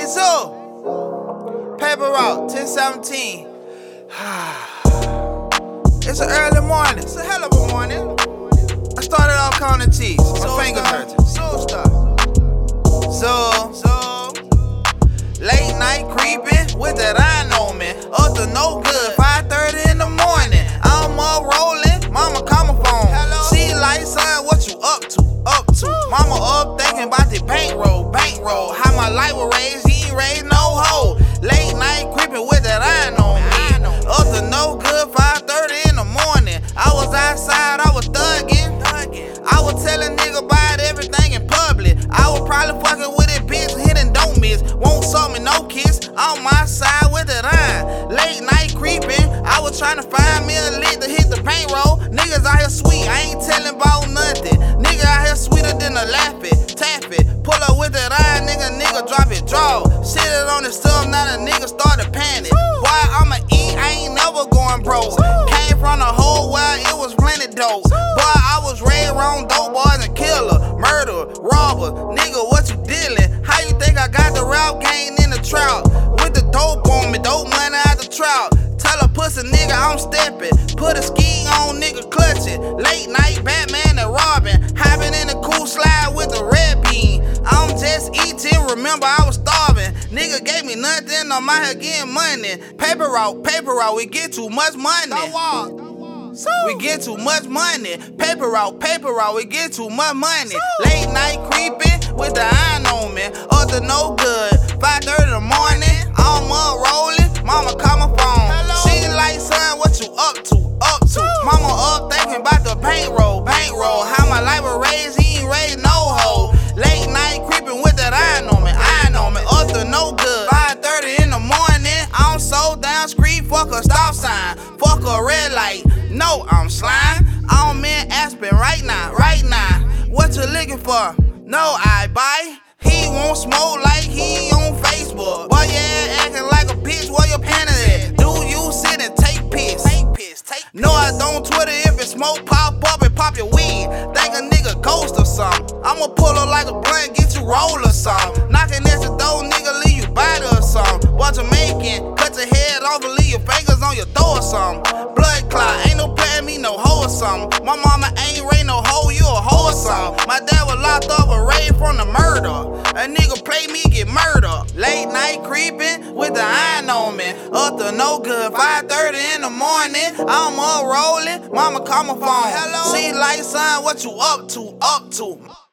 Hey, Zoo. Paper Route, 1017. It's an early morning. It's a hell of a morning. I started off counting T's. My fingers hurting. So, late night creeping with that iron on me. Up to no good, 5:30 in the morning. I'm up rolling, mama call my phone. Hello? She like, son, what you up to? Mama up thinking about the bankroll. How my life was raised, he ain't raised no hoe. Late night creeping with that iron on me. Up to no good, 5:30 in the morning. I was outside, I was thugging. I was telling nigga about everything in public. I was probably fucking with it, bitch, hitting don't miss. Won't suck me, no kiss. On my side with that iron. Late night creeping, I was trying to find me a lick to hit the paint roll. Niggas out here sweet, I ain't telling about nothing. Nigga out here sweeter than a lappy, tappy. Pull up with that iron, nigga drop it, draw. Shit it on the stuff, now the nigga started panic. Boy, I'ma eat, I ain't never going broke. Came from the hole where it was plenty dope. Boy, I was raised around dope boys and killer, murder, robber. Nigga, what you dealing? How you think I got the rap game in the trout? With the dope on me, dope money out the trout. Tell a pussy nigga I'm stepping. Put a ski on, nigga clutching. Late night Batman and Robin. Hopping in the cool slide with the red bean. I'm just eating, remember I was starving. Nigga gave me nothing, I'm out here getting money. Paper route, we get too much money. We get too much money. Paper route, we get too much money. Late night creeping with the iron on me. Up to no good, 5:30 in the morning. I'm up rolling, mama call my phone. She like, son, what you up to? Mama up thinking about the bankroll. How my life was raised, he ain't raised no hoe. Late night creeping with that iron on me. Up to no good, 5:30 in the morning. I'm so down street, fuck a stop sign, fuck a red light. No, I'm slime. I'm in Aspen right now. What you looking for? No, I buy. He won't smoke like he on Facebook. Boy, yeah, acting like a bitch. Where your panties at? Do you sit and take piss? No, I don't Twitter if it smoke pop up and pop your weed. Think a nigga ghost or something. I'ma pull up like a blunt, get you roll or something. Knocking at your door, nigga, leave you body or something. Boy, Jamaican, cut your head off and leave your fingers on your throat or something. Blood clot, ain't no playing me no hoe or something. My mama ain't raised no hoe, you a hoe or something. My dad was locked up and raised from the murder. A nigga play me, get murdered. Late night creeping with the iron on me. Up to no good, 5:30 in the morning. I'm up rolling, mama call my phone. She like, son, what you up to?